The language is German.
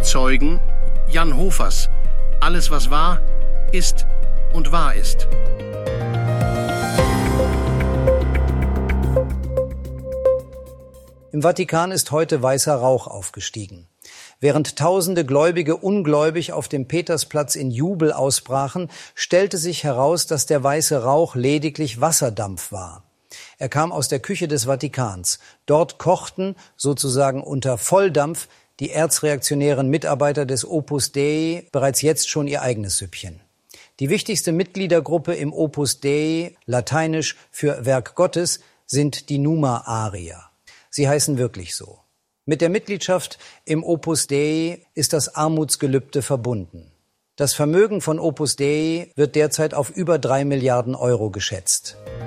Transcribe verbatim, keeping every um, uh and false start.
Zeugen Jan Hofers. Alles, was war, ist und wahr ist. Im Vatikan ist heute weißer Rauch aufgestiegen. Während tausende Gläubige ungläubig auf dem Petersplatz in Jubel ausbrachen, stellte sich heraus, dass der weiße Rauch lediglich Wasserdampf war. Er kam aus der Küche des Vatikans. Dort kochten, sozusagen unter Volldampf, die erzreaktionären Mitarbeiter des Opus Dei bereits jetzt schon ihr eigenes Süppchen. Die wichtigste Mitgliedergruppe im Opus Dei, lateinisch für Werk Gottes, sind die Numa Arier. Sie heißen wirklich so. Mit der Mitgliedschaft im Opus Dei ist das Armutsgelübde verbunden. Das Vermögen von Opus Dei wird derzeit auf über drei Milliarden Euro geschätzt.